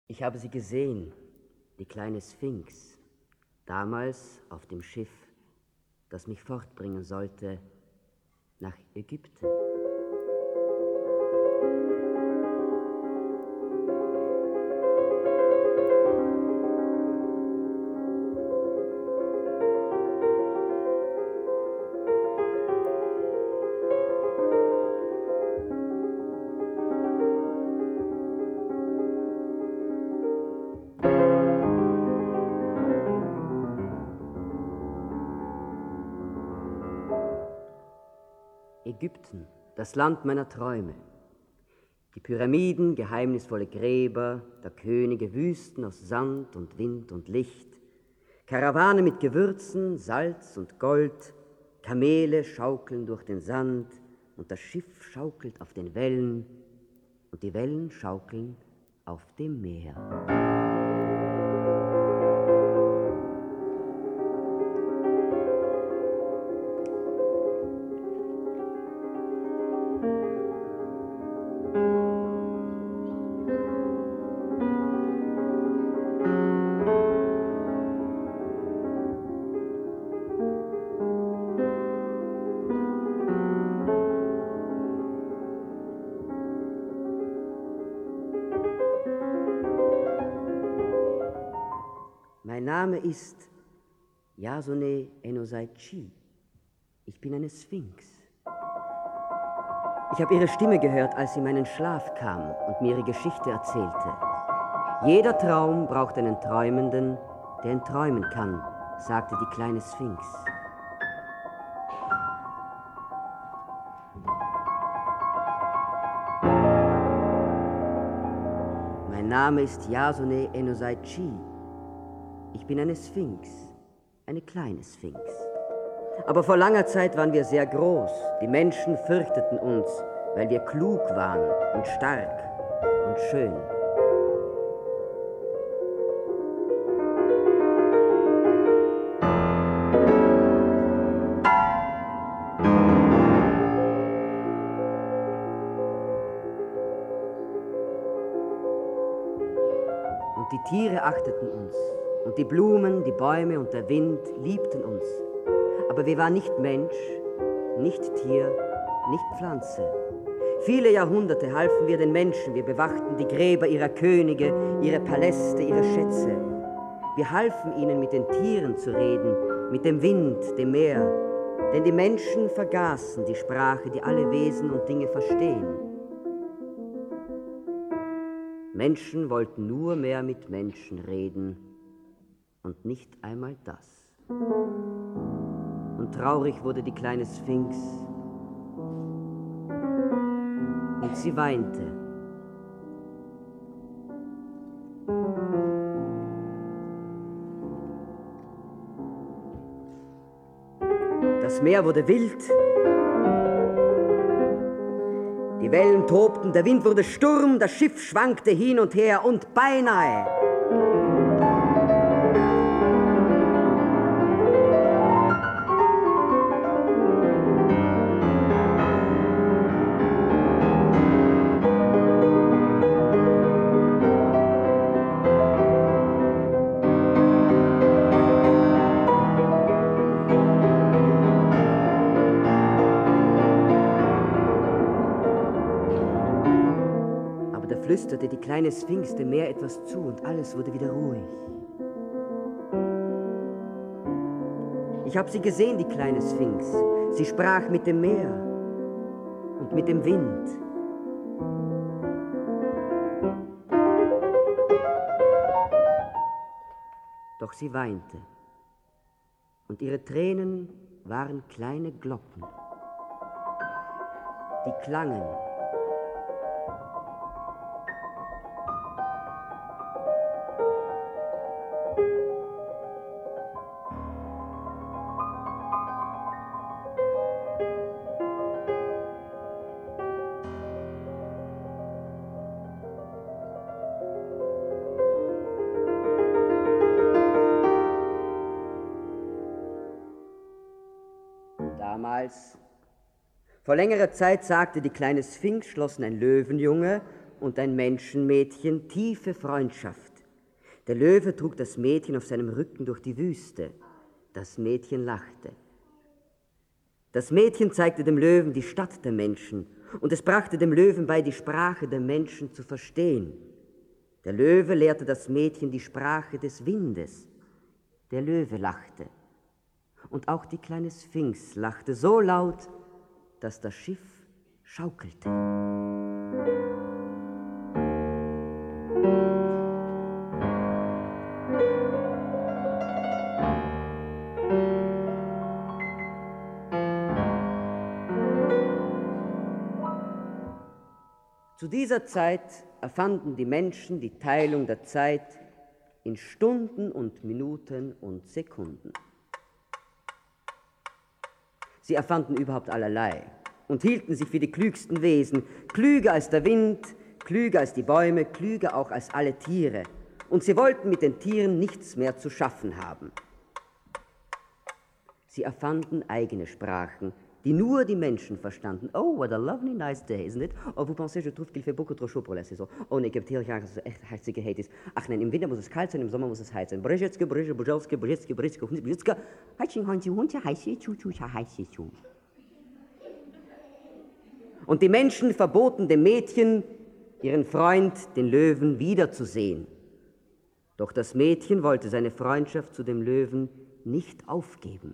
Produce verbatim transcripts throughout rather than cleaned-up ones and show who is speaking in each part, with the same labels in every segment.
Speaker 1: Ich habe sie gesehen, die kleine Sphinx, damals auf dem Schiff, das mich fortbringen sollte nach Ägypten. Ägypten, das Land meiner Träume. Die Pyramiden, geheimnisvolle Gräber, der Könige, Wüsten aus Sand und Wind und Licht, Karawane mit Gewürzen, Salz und Gold, Kamele schaukeln durch den Sand und das Schiff schaukelt auf den Wellen und die Wellen schaukeln auf dem Meer. Mein Name ist Yasone Enosai-Chi. Ich bin eine Sphinx. Ich habe ihre Stimme gehört, als sie in meinen Schlaf kam und mir ihre Geschichte erzählte. Jeder Traum braucht einen Träumenden, der ihn träumen kann, sagte die kleine Sphinx. Mein Name ist Yasone Enosai-Chi. Ich bin eine Sphinx, eine kleine Sphinx. Aber vor langer Zeit waren wir sehr groß. Die Menschen fürchteten uns, weil wir klug waren und stark und schön. Und die Tiere achteten uns. Und die Blumen, die Bäume und der Wind liebten uns. Aber wir waren nicht Mensch, nicht Tier, nicht Pflanze. Viele Jahrhunderte halfen wir den Menschen. Wir bewachten die Gräber ihrer Könige, ihre Paläste, ihre Schätze. Wir halfen ihnen, mit den Tieren zu reden, mit dem Wind, dem Meer. Denn die Menschen vergaßen die Sprache, die alle Wesen und Dinge verstehen. Menschen wollten nur mehr mit Menschen reden. Und nicht einmal das. Und traurig wurde die kleine Sphinx. Und sie weinte. Das Meer wurde wild. Die Wellen tobten, der Wind wurde Sturm, das Schiff schwankte hin und her und beinahe flüsterte die kleine Sphinx dem Meer etwas zu und alles wurde wieder ruhig. Ich habe sie gesehen, die kleine Sphinx. Sie sprach mit dem Meer und mit dem Wind. Doch sie weinte und ihre Tränen waren kleine Glocken. Die klangen. Damals, vor längerer Zeit, sagte die kleine Sphinx, schlossen ein Löwenjunge und ein Menschenmädchen tiefe Freundschaft. Der Löwe trug das Mädchen auf seinem Rücken durch die Wüste. Das Mädchen lachte. Das Mädchen zeigte dem Löwen die Stadt der Menschen und es brachte dem Löwen bei, die Sprache der Menschen zu verstehen. Der Löwe lehrte das Mädchen die Sprache des Windes. Der Löwe lachte. Und auch die kleine Sphinx lachte so laut, dass das Schiff schaukelte. Zu dieser Zeit erfanden die Menschen die Teilung der Zeit in Stunden und Minuten und Sekunden. Sie erfanden überhaupt allerlei und hielten sich für die klügsten Wesen, klüger als der Wind, klüger als die Bäume, klüger auch als alle Tiere. Und sie wollten mit den Tieren nichts mehr zu schaffen haben. Sie erfanden eigene Sprachen, die nur die Menschen verstanden. Oh, what a lovely nice day, isn't it? Oh, vous pensez, je trouve qu'il fait beaucoup trop chaud pour la saison. Oh, nee, ich habe hier dass es echt herzig gehet ist. Ach nein, im Winter muss es kalt sein, im Sommer muss es heiß sein. Brzetzke, Brzetzke, Brzetzke, Brzetzke, Brzetzke, Brzetzke, Heitchen, Honchen, Hunche, Heiße, Tschu, Tschu, Heiße, Tschu. Und die Menschen verboten dem Mädchen, ihren Freund, den Löwen, wiederzusehen. Doch das Mädchen wollte seine Freundschaft zu dem Löwen nicht aufgeben.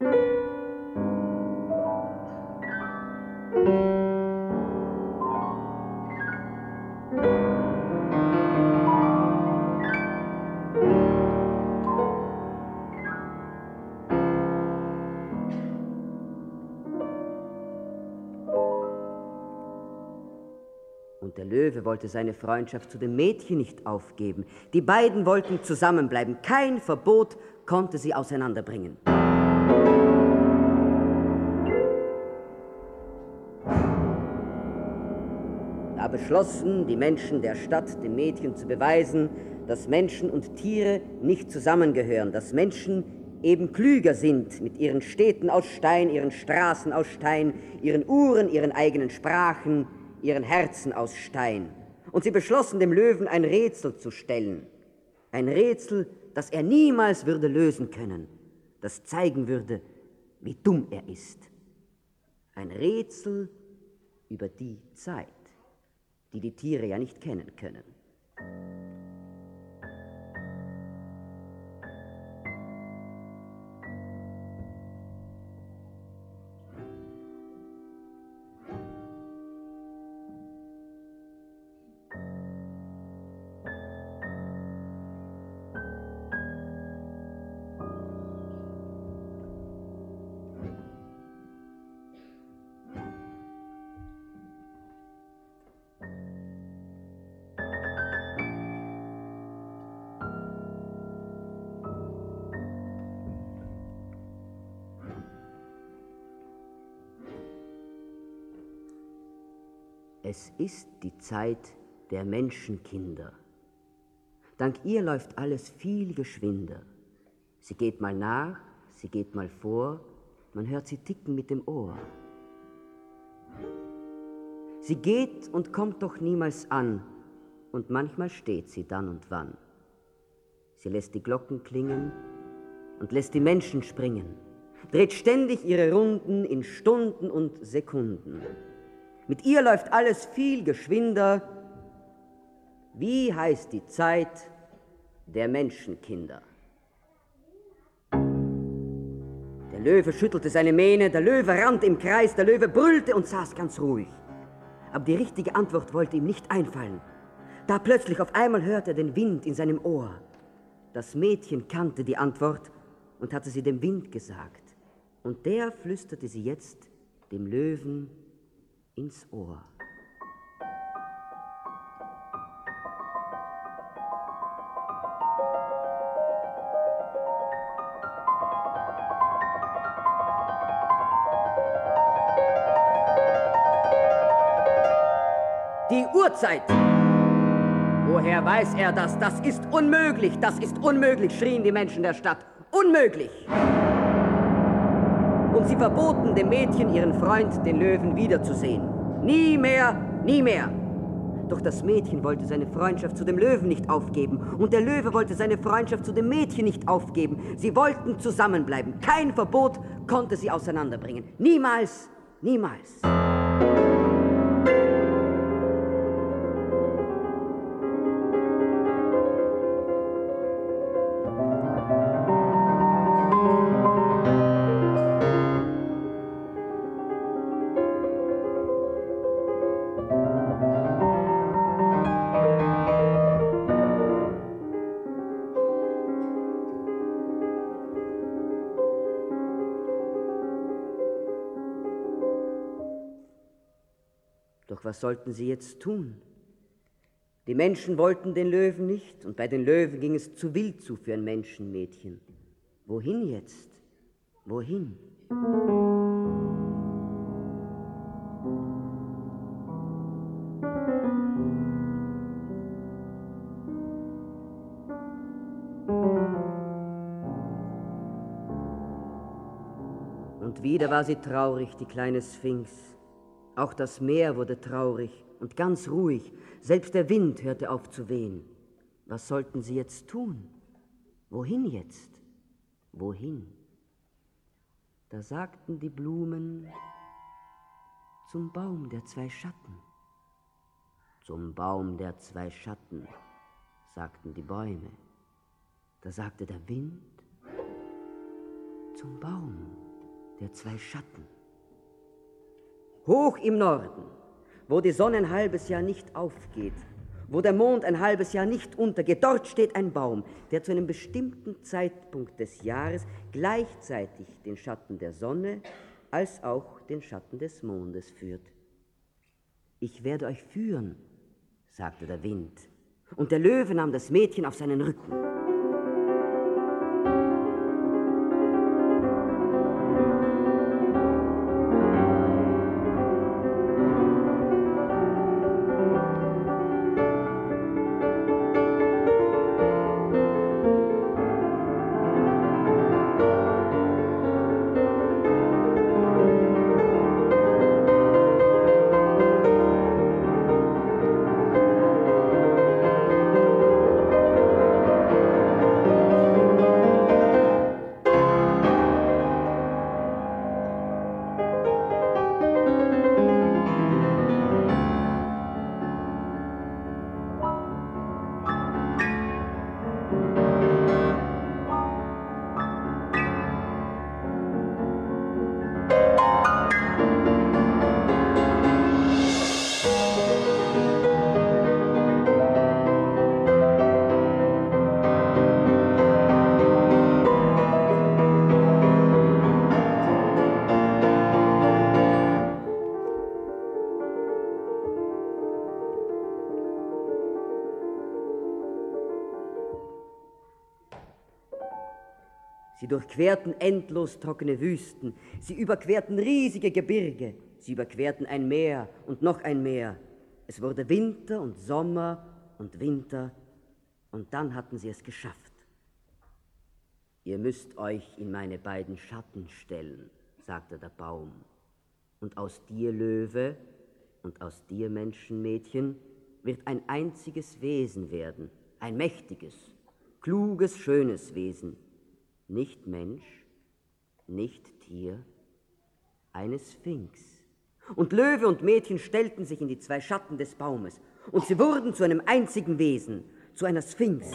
Speaker 1: Und der Löwe wollte seine Freundschaft zu dem Mädchen nicht aufgeben. Die beiden wollten zusammenbleiben. Kein Verbot konnte sie auseinanderbringen. Da beschlossen die Menschen der Stadt, dem Mädchen zu beweisen, dass Menschen und Tiere nicht zusammengehören, dass Menschen eben klüger sind mit ihren Städten aus Stein, ihren Straßen aus Stein, ihren Uhren, ihren eigenen Sprachen, ihren Herzen aus Stein. Und sie beschlossen, dem Löwen ein Rätsel zu stellen. Ein Rätsel, das er niemals würde lösen können, das zeigen würde, wie dumm er ist. Ein Rätsel über die Zeit, die die Tiere ja nicht kennen können. Es ist die Zeit der Menschenkinder. Dank ihr läuft alles viel geschwinder. Sie geht mal nach, sie geht mal vor, man hört sie ticken mit dem Ohr. Sie geht und kommt doch niemals an, und manchmal steht sie dann und wann. Sie lässt die Glocken klingen und lässt die Menschen springen, dreht ständig ihre Runden in Stunden und Sekunden. Mit ihr läuft alles viel geschwinder. Wie heißt die Zeit der Menschenkinder? Der Löwe schüttelte seine Mähne, der Löwe rannte im Kreis, der Löwe brüllte und saß ganz ruhig. Aber die richtige Antwort wollte ihm nicht einfallen. Da plötzlich auf einmal hörte er den Wind in seinem Ohr. Das Mädchen kannte die Antwort und hatte sie dem Wind gesagt. Und der flüsterte sie jetzt dem Löwen ins Ohr. Die Uhrzeit! Woher weiß er das? Das ist unmöglich, das ist unmöglich, schrien die Menschen der Stadt. Unmöglich! Und sie verboten dem Mädchen, ihren Freund, den Löwen, wiederzusehen. Nie mehr, nie mehr. Doch das Mädchen wollte seine Freundschaft zu dem Löwen nicht aufgeben. Und der Löwe wollte seine Freundschaft zu dem Mädchen nicht aufgeben. Sie wollten zusammenbleiben. Kein Verbot konnte sie auseinanderbringen. Niemals, niemals. Doch was sollten sie jetzt tun? Die Menschen wollten den Löwen nicht, und bei den Löwen ging es zu wild zu für ein Menschenmädchen. Wohin jetzt? Wohin? Und wieder war sie traurig, die kleine Sphinx. Auch das Meer wurde traurig und ganz ruhig. Selbst der Wind hörte auf zu wehen. Was sollten sie jetzt tun? Wohin jetzt? Wohin? Da sagten die Blumen: Zum Baum der zwei Schatten. Zum Baum der zwei Schatten, sagten die Bäume. Da sagte der Wind: Zum Baum der zwei Schatten. Hoch im Norden, wo die Sonne ein halbes Jahr nicht aufgeht, wo der Mond ein halbes Jahr nicht untergeht, dort steht ein Baum, der zu einem bestimmten Zeitpunkt des Jahres gleichzeitig den Schatten der Sonne als auch den Schatten des Mondes führt. Ich werde euch führen, sagte der Wind, und der Löwe nahm das Mädchen auf seinen Rücken. Sie durchquerten endlos trockene Wüsten, sie überquerten riesige Gebirge, sie überquerten ein Meer und noch ein Meer. Es wurde Winter und Sommer und Winter, und dann hatten sie es geschafft. Ihr müsst euch in meine beiden Schatten stellen, sagte der Baum, und aus dir, Löwe, und aus dir, Menschenmädchen, wird ein einziges Wesen werden, ein mächtiges, kluges, schönes Wesen. Nicht Mensch, nicht Tier, eine Sphinx. Und Löwe und Mädchen stellten sich in die zwei Schatten des Baumes, und sie wurden zu einem einzigen Wesen, zu einer Sphinx.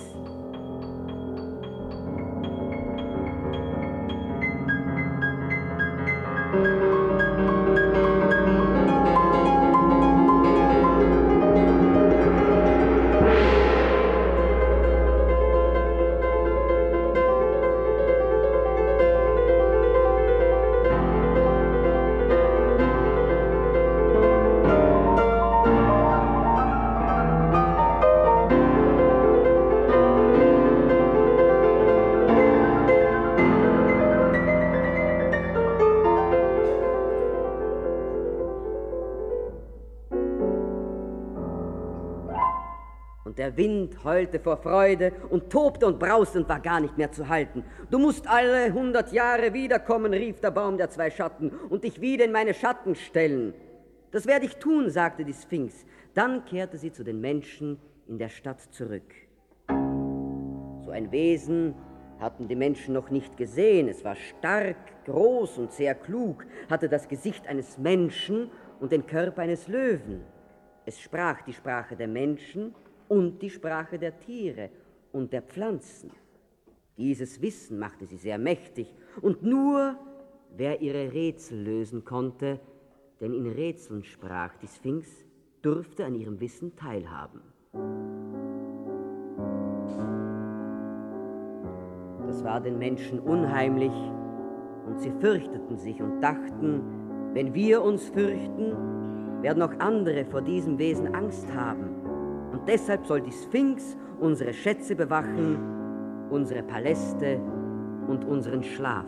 Speaker 1: Der Wind heulte vor Freude und tobte und brauste und war gar nicht mehr zu halten. Du musst alle hundert Jahre wiederkommen, rief der Baum der zwei Schatten, und dich wieder in meine Schatten stellen. Das werde ich tun, sagte die Sphinx. Dann kehrte sie zu den Menschen in der Stadt zurück. So ein Wesen hatten die Menschen noch nicht gesehen. Es war stark, groß und sehr klug, hatte das Gesicht eines Menschen und den Körper eines Löwen. Es sprach die Sprache der Menschen und die Sprache der Tiere und der Pflanzen. Dieses Wissen machte sie sehr mächtig, und nur wer ihre Rätsel lösen konnte, denn in Rätseln sprach die Sphinx, durfte an ihrem Wissen teilhaben. Das war den Menschen unheimlich, und sie fürchteten sich und dachten, wenn wir uns fürchten, werden auch andere vor diesem Wesen Angst haben. Und deshalb soll die Sphinx unsere Schätze bewachen, unsere Paläste und unseren Schlaf.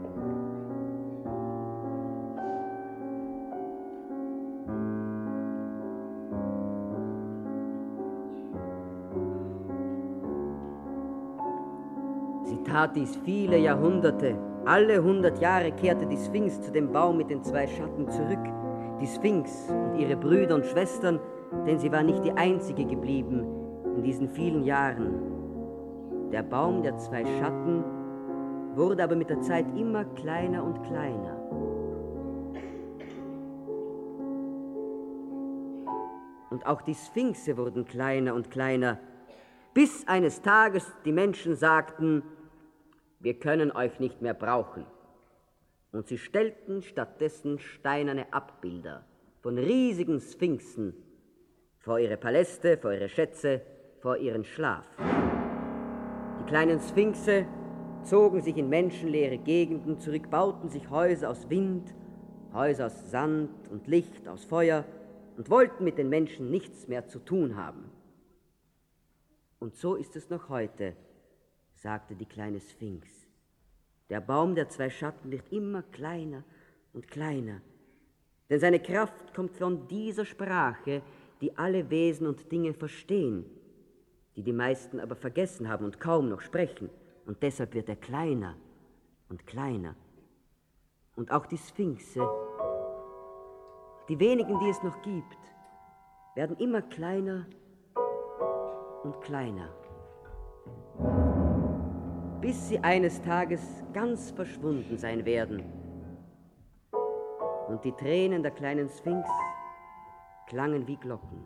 Speaker 1: Sie tat dies viele Jahrhunderte. Alle hundert Jahre kehrte die Sphinx zu dem Baum mit den zwei Schatten zurück. Die Sphinx und ihre Brüder und Schwestern, denn sie war nicht die einzige geblieben in diesen vielen Jahren. Der Baum der zwei Schatten wurde aber mit der Zeit immer kleiner und kleiner. Und auch die Sphinxe wurden kleiner und kleiner, bis eines Tages die Menschen sagten, wir können euch nicht mehr brauchen. Und sie stellten stattdessen steinerne Abbilder von riesigen Sphinxen vor ihre Paläste, vor ihre Schätze, vor ihren Schlaf. Die kleinen Sphinxe zogen sich in menschenleere Gegenden zurück, bauten sich Häuser aus Wind, Häuser aus Sand und Licht, aus Feuer und wollten mit den Menschen nichts mehr zu tun haben. Und so ist es noch heute, sagte die kleine Sphinx. Der Baum der zwei Schatten wird immer kleiner und kleiner, denn seine Kraft kommt von dieser Sprache, die alle Wesen und Dinge verstehen, die die meisten aber vergessen haben und kaum noch sprechen. Und deshalb wird er kleiner und kleiner. Und auch die Sphinxe, die wenigen, die es noch gibt, werden immer kleiner und kleiner, bis sie eines Tages ganz verschwunden sein werden. Und die Tränen der kleinen Sphinx klangen wie Glocken.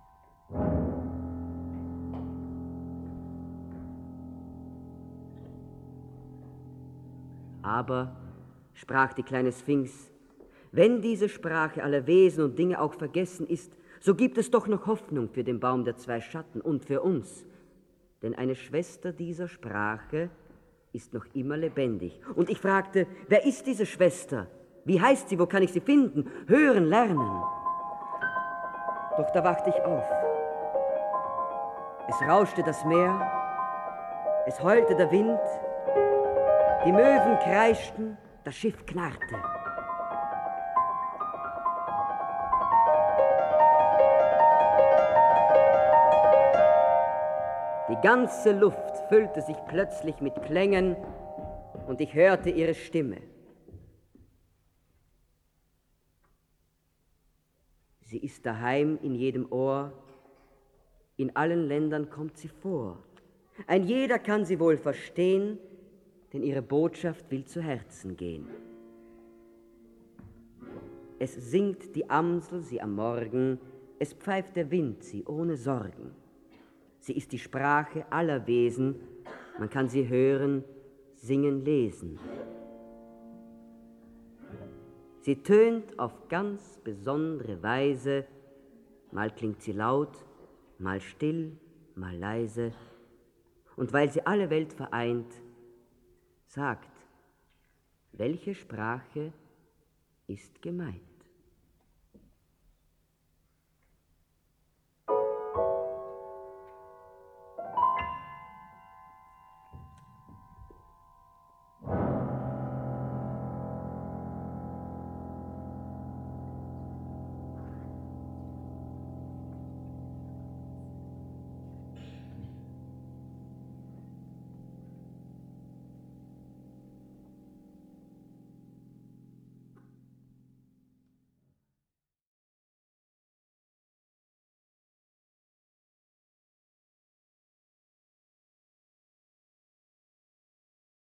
Speaker 1: Aber, sprach die kleine Sphinx, wenn diese Sprache aller Wesen und Dinge auch vergessen ist, so gibt es doch noch Hoffnung für den Baum der zwei Schatten und für uns. Denn eine Schwester dieser Sprache ist noch immer lebendig. Und ich fragte, wer ist diese Schwester? Wie heißt sie? Wo kann ich sie finden? Hören, lernen. Doch da wachte ich auf. Es rauschte das Meer, es heulte der Wind, die Möwen kreischten, das Schiff knarrte. Die ganze Luft füllte sich plötzlich mit Klängen und ich hörte ihre Stimme. Sie ist daheim in jedem Ohr, in allen Ländern kommt sie vor. Ein jeder kann sie wohl verstehen, denn ihre Botschaft will zu Herzen gehen. Es singt die Amsel sie am Morgen, es pfeift der Wind sie ohne Sorgen. Sie ist die Sprache aller Wesen, man kann sie hören, singen, lesen. Sie tönt auf ganz besondere Weise, mal klingt sie laut, mal still, mal leise. Und weil sie alle Welt vereint, sagt, welche Sprache ist gemeint?